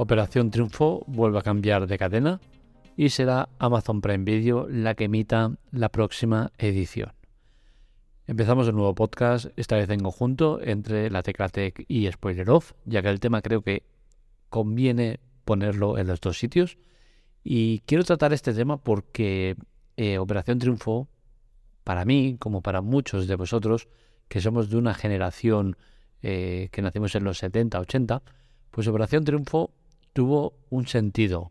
Operación Triunfo vuelve a cambiar de cadena y será Amazon Prime Video la que emita la próxima edición. Empezamos el nuevo podcast, esta vez en conjunto, entre La Tecla Tech y Spoiler Off, ya que el tema creo que conviene ponerlo en los dos sitios. Y quiero tratar este tema porque Operación Triunfo, para mí, como para muchos de vosotros, que somos de una generación que nacimos en los 70, 80, pues Operación Triunfo tuvo un sentido,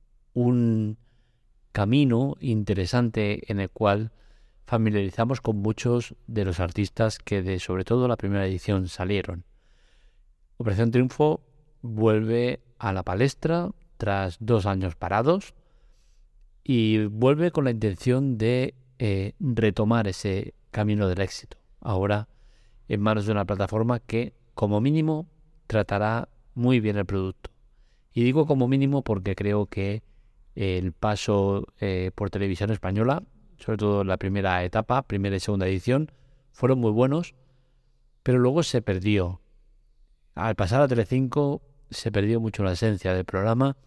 un camino interesante en el cual familiarizamos con muchos de los artistas que sobre todo la primera edición salieron. Operación Triunfo vuelve a la palestra tras 2 años parados y vuelve con la intención de retomar ese camino del éxito, ahora en manos de una plataforma que como mínimo tratará muy bien el producto. Y digo como mínimo porque creo que el paso por Televisión Española, sobre todo la primera etapa, primera y segunda edición, fueron muy buenos, pero luego se perdió. Al pasar a Telecinco se perdió mucho la esencia del programa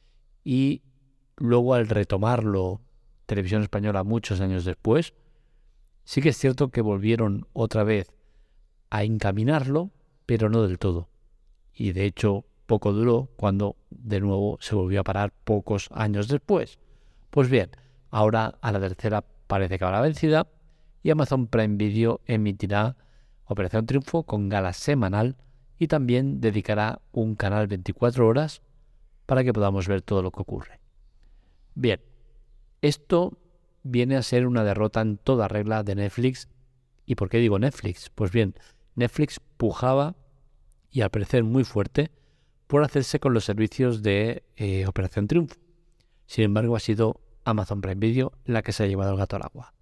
y luego al retomarlo Televisión Española muchos años después, sí que es cierto que volvieron otra vez a encaminarlo, pero no del todo. Y de hecho poco duró cuando de nuevo se volvió a parar pocos años después. Pues bien, ahora a la tercera parece que habrá vencida y Amazon Prime Video emitirá Operación Triunfo con gala semanal y también dedicará un canal 24 horas para que podamos ver todo lo que ocurre. Bien, esto viene a ser una derrota en toda regla de Netflix. ¿Y por qué digo Netflix? Pues bien, Netflix pujaba y al parecer muy fuerte por hacerse con los servicios de Operación Triunfo. Sin embargo, ha sido Amazon Prime Video la que se ha llevado el gato al agua.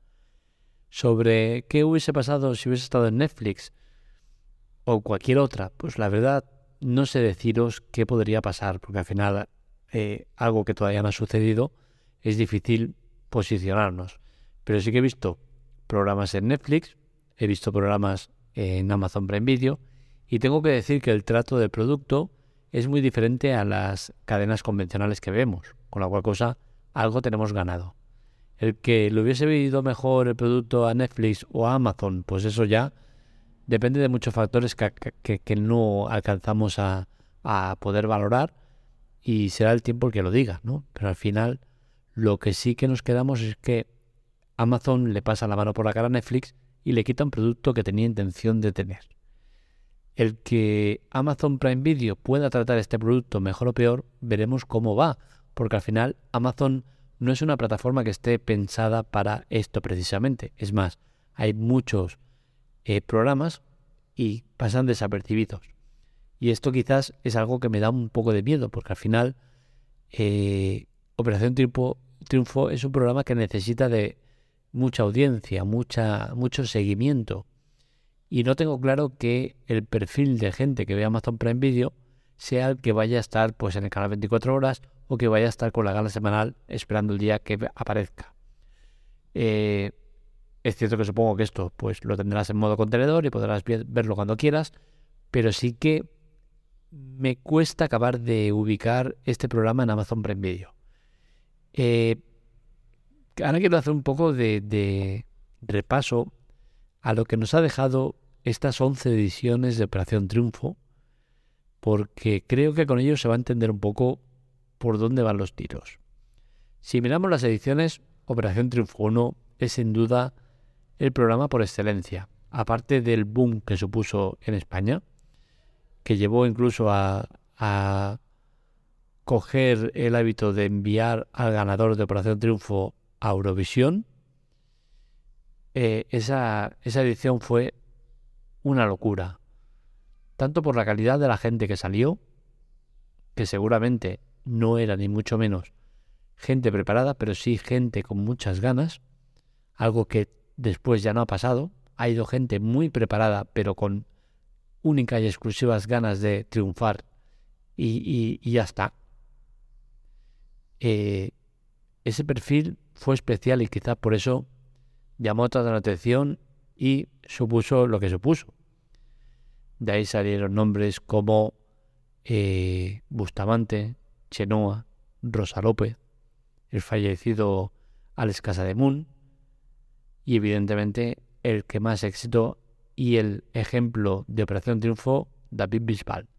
Sobre qué hubiese pasado si hubiese estado en Netflix o cualquier otra, pues la verdad no sé deciros qué podría pasar, porque al final algo que todavía no ha sucedido es difícil posicionarnos. Pero sí que he visto programas en Netflix, he visto programas en Amazon Prime Video y tengo que decir que el trato del producto es muy diferente a las cadenas convencionales que vemos, con la cual cosa algo tenemos ganado. El que le hubiese ido mejor el producto a Netflix o a Amazon, pues eso ya depende de muchos factores que no alcanzamos a poder valorar y será el tiempo el que lo diga, ¿no? Pero al final lo que sí que nos quedamos es que Amazon le pasa la mano por la cara a Netflix y le quita un producto que tenía intención de tener. El que Amazon Prime Video pueda tratar este producto mejor o peor, veremos cómo va, porque al final Amazon no es una plataforma que esté pensada para esto precisamente. Es más, hay muchos programas y pasan desapercibidos. Y esto quizás es algo que me da un poco de miedo, porque al final Operación Triunfo es un programa que necesita de mucha audiencia, mucho seguimiento. Y no tengo claro que el perfil de gente que ve Amazon Prime Video sea el que vaya a estar pues en el canal 24 horas o que vaya a estar con la gala semanal esperando el día que aparezca. Es cierto que supongo que esto pues lo tendrás en modo contenedor y podrás verlo cuando quieras, pero sí que me cuesta acabar de ubicar este programa en Amazon Prime Video. Ahora quiero hacer un poco de repaso a lo que nos ha dejado estas 11 ediciones de Operación Triunfo, porque creo que con ello se va a entender un poco por dónde van los tiros. Si miramos las ediciones, Operación Triunfo 1 es sin duda el programa por excelencia, aparte del boom que supuso en España, que llevó incluso a coger el hábito de enviar al ganador de Operación Triunfo a Eurovisión. Esa edición fue una locura, tanto por la calidad de la gente que salió, que seguramente no era ni mucho menos gente preparada, pero sí gente con muchas ganas, algo que después ya no ha pasado. Ha ido gente muy preparada, pero con únicas y exclusivas ganas de triunfar y ya está. Ese perfil fue especial y quizás por eso llamó toda la atención y supuso lo que supuso. De ahí salieron nombres como Bustamante, Chenoa, Rosa López, el fallecido Alex Casademunt y evidentemente el que más éxito y el ejemplo de Operación Triunfo, David Bisbal.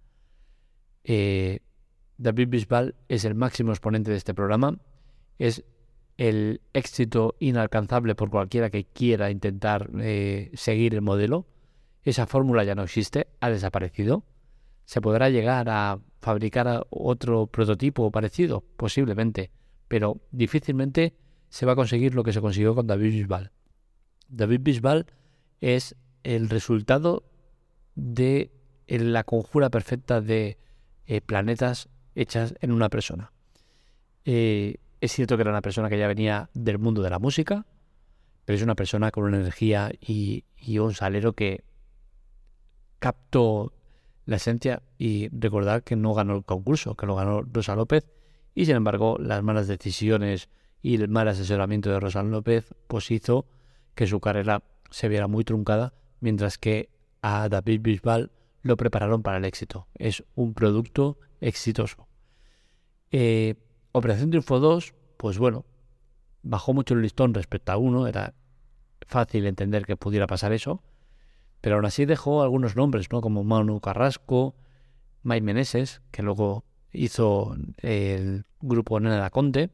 David Bisbal es el máximo exponente de este programa, es el éxito inalcanzable por cualquiera que quiera intentar seguir el modelo. Esa fórmula ya no existe, ha desaparecido. ¿Se podrá llegar a fabricar otro prototipo parecido? Posiblemente, pero difícilmente se va a conseguir lo que se consiguió con David Bisbal. David Bisbal es el resultado de la conjura perfecta de planetas hechas en una persona. Es cierto que era una persona que ya venía del mundo de la música, pero es una persona con una energía y un salero que captó la esencia. Y recordar que no ganó el concurso, que lo ganó Rosa López, y sin embargo las malas decisiones y el mal asesoramiento de Rosa López pues hizo que su carrera se viera muy truncada, mientras que a David Bisbal lo prepararon para el éxito. Es un producto exitoso. Operación Triunfo 2, pues bueno, bajó mucho el listón respecto a 1, era fácil entender que pudiera pasar eso, pero aún así dejó algunos nombres, ¿no? Como Manu Carrasco, Mike Meneses, que luego hizo el grupo Nena da Conte,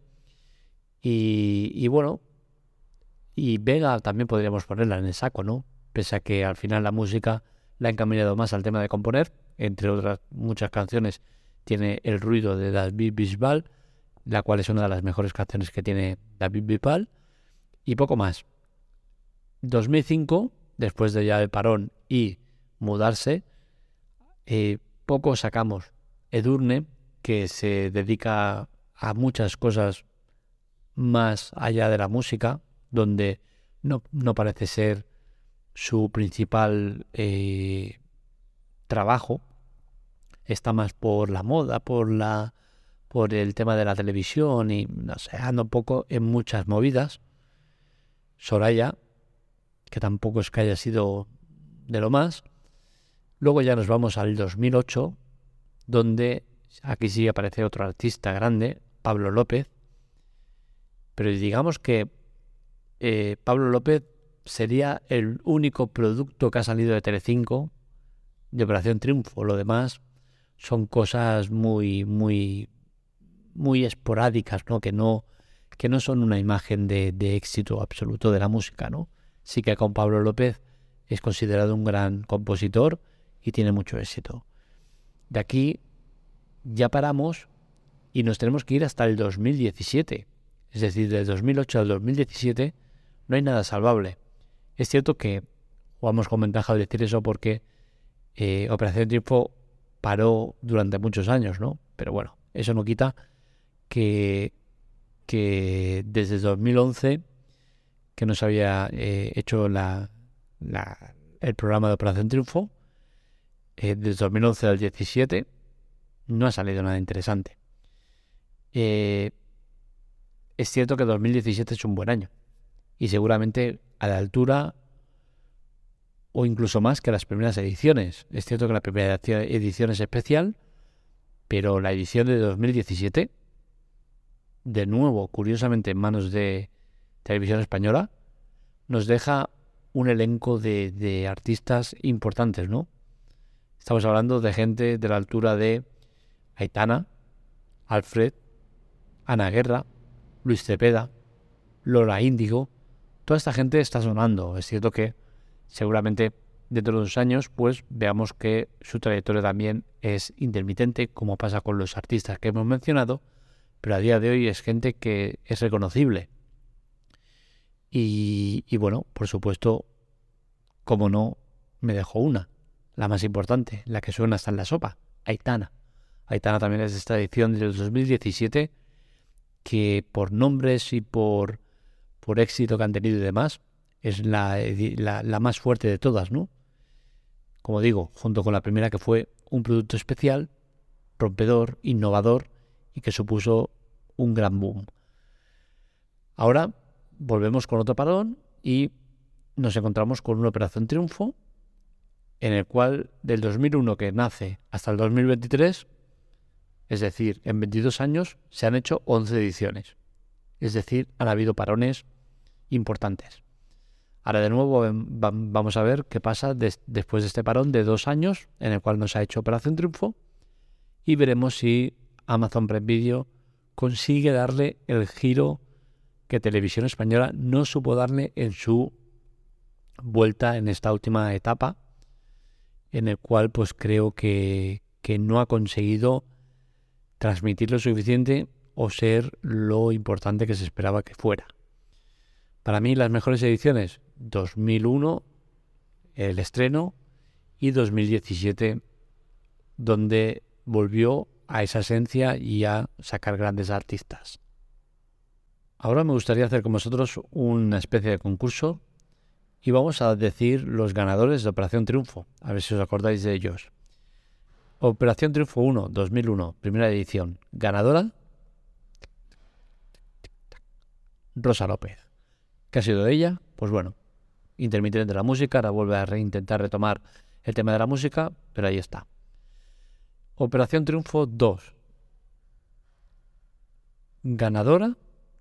y bueno, y Vega también podríamos ponerla en el saco, ¿no? Pese a que al final la música la ha encaminado más al tema de componer, entre otras muchas canciones tiene El ruido de David Bisbal, la cual es una de las mejores canciones que tiene David Bisbal, y poco más. 2005, después de ya el parón y mudarse, poco sacamos. Edurne, que se dedica a muchas cosas más allá de la música, donde no parece ser su principal trabajo, está más por la moda, por el tema de la televisión y no sé, anda un poco en muchas movidas. Soraya, que tampoco es que haya sido de lo más. Luego ya nos vamos al 2008, donde aquí sí aparece otro artista grande, Pablo López, pero digamos que Pablo López sería el único producto que ha salido de Telecinco de Operación Triunfo. Lo demás son cosas muy esporádicas, ¿no? Que no son una imagen de éxito absoluto de la música, ¿no? Sí que con Pablo López es considerado un gran compositor y tiene mucho éxito. De aquí ya paramos y nos tenemos que ir hasta el 2017. Es decir, del 2008 al 2017 no hay nada salvable. Es cierto que jugamos con ventaja al decir eso porque Operación Triunfo paró durante muchos años, ¿no? Pero bueno, eso no quita que desde 2011, que no se había hecho el programa de Operación Triunfo, desde 2011 al 17 no ha salido nada interesante. Es cierto que 2017 es un buen año y seguramente a la altura o incluso más que las primeras ediciones. Es cierto que la primera edición es especial, pero la edición de 2017, de nuevo, curiosamente en manos de Televisión Española, nos deja un elenco de artistas importantes, ¿no? Estamos hablando de gente de la altura de Aitana, Alfred, Ana Guerra, Luis Cepeda, Lola Índigo. Toda esta gente está sonando. Es cierto que seguramente dentro de unos años pues veamos que su trayectoria también es intermitente, como pasa con los artistas que hemos mencionado, pero a día de hoy es gente que es reconocible. Y bueno, por supuesto, como no, me dejó una, la más importante, la que suena hasta en la sopa, Aitana. Aitana también es de esta edición del 2017, que por nombres y por éxito que han tenido y demás, es la más fuerte de todas, ¿no? Como digo, junto con la primera, que fue un producto especial, rompedor, innovador y que supuso un gran boom. Ahora volvemos con otro parón y nos encontramos con una Operación Triunfo en el cual del 2001 que nace hasta el 2023 Es decir, en 22 años se han hecho 11 ediciones. Es decir, han habido parones importantes. Ahora de nuevo vamos a ver qué pasa después de este parón de 2 años en el cual no se ha hecho Operación Triunfo, y veremos si Amazon Prime Video consigue darle el giro que Televisión Española no supo darle en su vuelta en esta última etapa, en el cual pues creo que no ha conseguido transmitir lo suficiente o ser lo importante que se esperaba que fuera. Para mí las mejores ediciones, 2001, el estreno, y 2017, donde volvió a esa esencia y a sacar grandes artistas. Ahora me gustaría hacer con vosotros una especie de concurso y vamos a decir los ganadores de Operación Triunfo, a ver si os acordáis de ellos. Operación Triunfo 1, 2001, primera edición. Ganadora, Rosa López. ¿Qué ha sido de ella? Pues bueno, intermitente de la música, ahora vuelve a intentar retomar el tema de la música, pero ahí está. Operación Triunfo 2. Ganadora,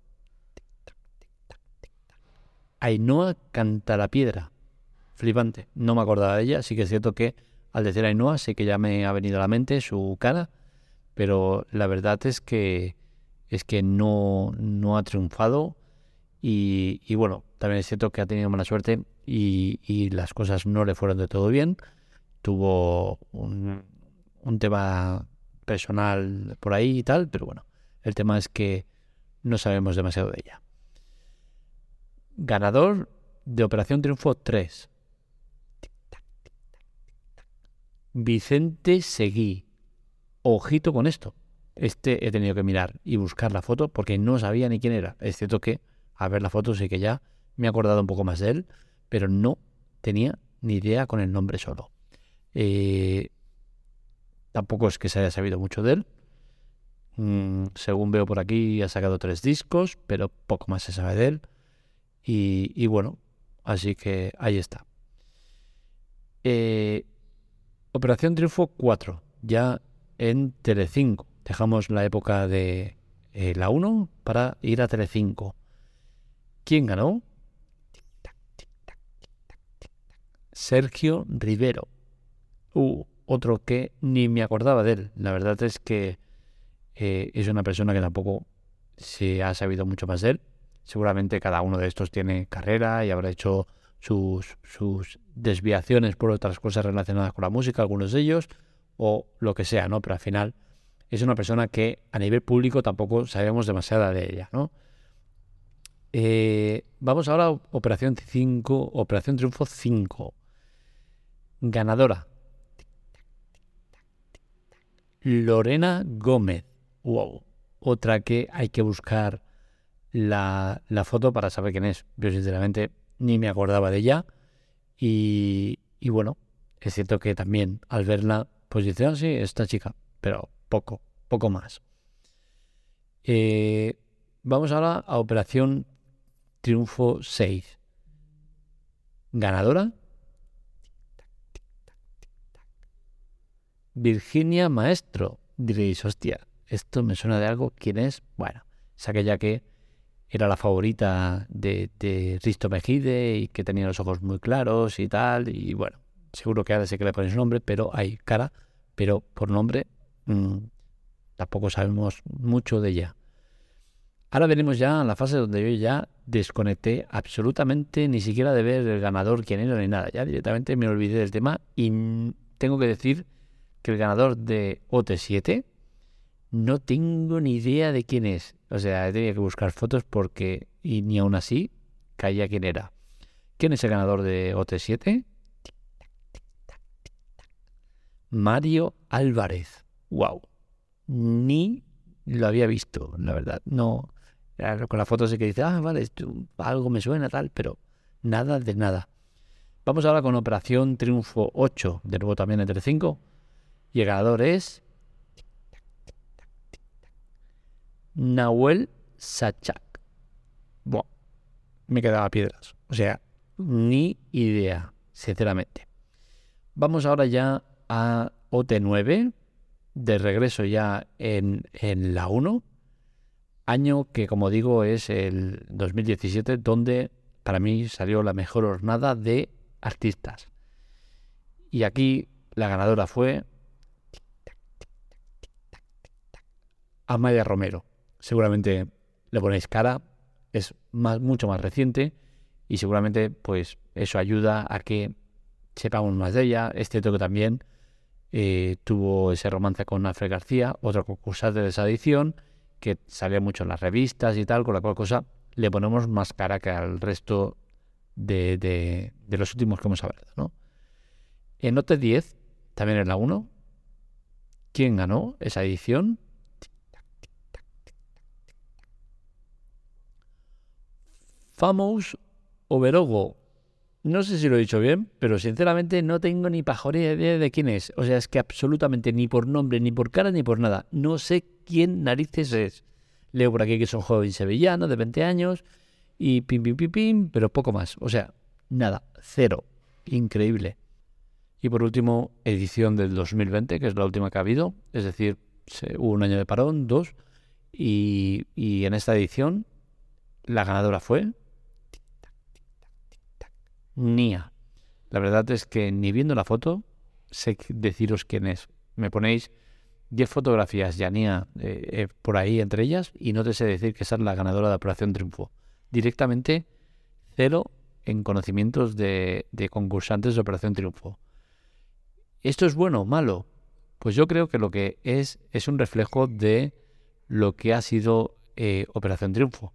Ainhoa Cantalapiedra. Flipante, no me acordaba de ella, sí que es cierto que al decir Ainhoa sí que ya me ha venido a la mente su cara, pero la verdad es que no ha triunfado y bueno, también es cierto que ha tenido mala suerte y las cosas no le fueron de todo bien. Tuvo un tema personal por ahí y tal, pero bueno, el tema es que no sabemos demasiado de ella. Ganador de Operación Triunfo 3. Vicente Seguí. Ojito con esto. He tenido que mirar y buscar la foto porque no sabía ni quién era. Es cierto que a ver la foto sí que ya me he acordado un poco más de él, pero no tenía ni idea con el nombre solo. Tampoco es que se haya sabido mucho de él. Según veo por aquí ha sacado 3 discos, pero poco más se sabe de él. Y bueno, así que ahí está. Operación Triunfo 4, ya en Telecinco. Dejamos la época de la 1 para ir a Telecinco. ¿Quién ganó? Sergio Rivero. Otro que ni me acordaba de él. La verdad es que es una persona que tampoco se ha sabido mucho más de él. Seguramente cada uno de estos tiene carrera y habrá hecho sus desviaciones por otras cosas relacionadas con la música, algunos de ellos, o lo que sea, ¿no? Pero al final es una persona que a nivel público tampoco sabemos demasiada de ella, ¿no? Vamos ahora a Operación Triunfo 5. Ganadora, Lorena Gómez. Wow. Otra que hay que buscar la foto para saber quién es. Yo sinceramente ni me acordaba de ella. Y bueno, es cierto que también al verla, pues dice, sí, esta chica, pero poco más. Vamos ahora a Operación Triunfo 6. Ganadora, Virginia Maestro. Diréis, hostia, esto me suena de algo. ¿Quién es? Bueno, es aquella que era la favorita de Risto Mejide y que tenía los ojos muy claros y tal. Y bueno, seguro que ahora sé que le pones nombre, pero hay cara, pero por nombre tampoco sabemos mucho de ella. Ahora venimos ya a la fase donde yo ya desconecté absolutamente, ni siquiera de ver el ganador, quién era, ni nada. Ya directamente me olvidé del tema y tengo que decir que el ganador de OT7 no tengo ni idea de quién es. O sea, he tenido que buscar fotos porque, y ni aún así, caía quién era. ¿Quién es el ganador de OT7? Mario Álvarez. Wow. Ni lo había visto, la verdad. No. Con la foto sí que dice, vale, esto, algo me suena tal, pero nada de nada. Vamos ahora con Operación Triunfo 8, de nuevo también en Telecinco. Y el ganador es Nahuel Sachak. Bueno, me quedaba piedras. O sea, ni idea, sinceramente. Vamos ahora ya a OT9. de regreso ya en la 1, año que, como digo, es el 2017, donde para mí salió la mejor jornada de artistas. Y aquí la ganadora fue Amaia Romero. Seguramente le ponéis cara, es mucho más reciente y seguramente pues eso ayuda a que sepamos más de ella. Es cierto que también tuvo ese romance con Alfred García, otro concursante de esa edición, que salía mucho en las revistas y tal, con la cual cosa le ponemos más cara que al resto de los últimos que hemos hablado, ¿no? En Note 10, también en la 1, ¿quién ganó esa edición? Famous Overogo. No sé si lo he dicho bien, pero sinceramente no tengo ni pajorea idea de quién es. O sea, es que absolutamente ni por nombre, ni por cara, ni por nada. No sé quién narices es. Leo por aquí que es un joven sevillano de 20 años y pim, pero poco más. O sea, nada, cero. Increíble. Y por último, edición del 2020, que es la última que ha habido. Es decir, hubo un año de parón, 2. Y en esta edición, la ganadora fue Nia. La verdad es que ni viendo la foto sé deciros quién es. Me ponéis 10 fotografías y a Nia por ahí entre ellas y no te sé decir que esa es la ganadora de Operación Triunfo. Directamente cero en conocimientos de concursantes de Operación Triunfo. ¿Esto es bueno o malo? Pues yo creo que lo que es un reflejo de lo que ha sido Operación Triunfo.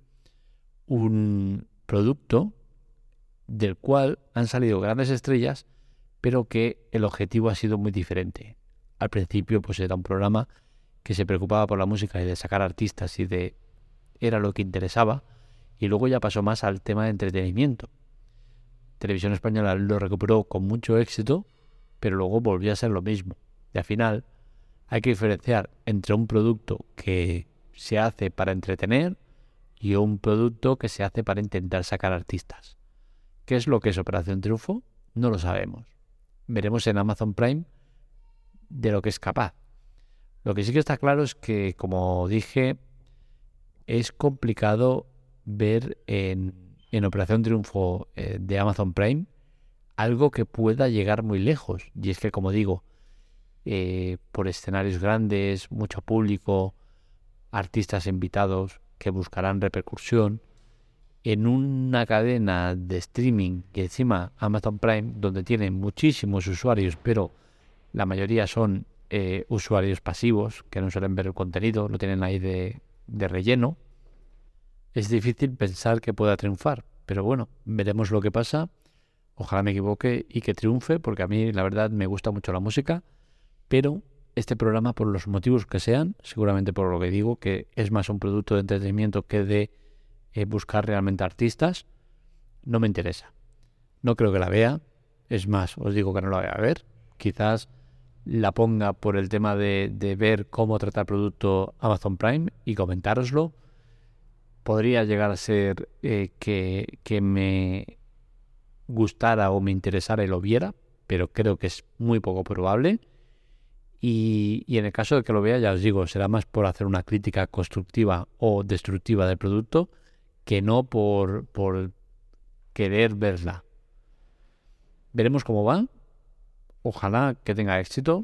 Un producto del cual han salido grandes estrellas, pero que el objetivo ha sido muy diferente. Al principio pues era un programa que se preocupaba por la música y de sacar artistas era lo que interesaba, y luego ya pasó más al tema de entretenimiento. Televisión Española lo recuperó con mucho éxito, pero luego volvió a ser lo mismo. Y al final hay que diferenciar entre un producto que se hace para entretener y un producto que se hace para intentar sacar artistas. ¿Qué es lo que es Operación Triunfo? No lo sabemos. Veremos en Amazon Prime de lo que es capaz. Lo que sí que está claro es que, como dije, es complicado ver en Operación Triunfo de Amazon Prime algo que pueda llegar muy lejos. Y es que, como digo, por escenarios grandes, mucho público, artistas invitados que buscarán repercusión, en una cadena de streaming que encima Amazon Prime, donde tiene muchísimos usuarios, pero la mayoría son usuarios pasivos que no suelen ver el contenido, lo tienen ahí de relleno, es difícil pensar que pueda triunfar. Pero bueno, veremos lo que pasa. Ojalá me equivoque y que triunfe, porque a mí la verdad me gusta mucho la música, pero este programa, por los motivos que sean, seguramente por lo que digo, que es más un producto de entretenimiento que de buscar realmente artistas, no me interesa. No creo que la vea. Es más, os digo que no la voy a ver. Quizás la ponga por el tema de ver cómo trata el producto Amazon Prime y comentároslo. Podría llegar a ser que me gustara o me interesara y lo viera, pero creo que es muy poco probable. Y en el caso de que lo vea, ya os digo, será más por hacer una crítica constructiva o destructiva del producto, que no por querer verla. Veremos cómo va. Ojalá que tenga éxito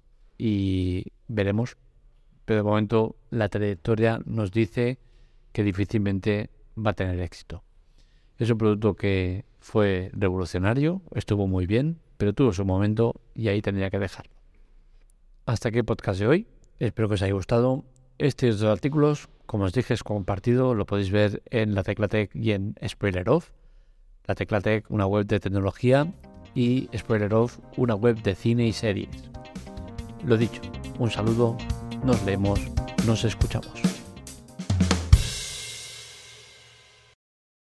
y veremos. Pero de momento la trayectoria nos dice que difícilmente va a tener éxito. Es un producto que fue revolucionario, estuvo muy bien, pero tuvo su momento y ahí tendría que dejarlo. Hasta aquí el podcast de hoy. Espero que os haya gustado. Estos dos artículos, como os dije, es compartido. Lo podéis ver en La Tecla Tech y en Spoiler Off. La Tecla Tech, una web de tecnología, y Spoiler Off, una web de cine y series. Lo dicho, un saludo, nos leemos, nos escuchamos.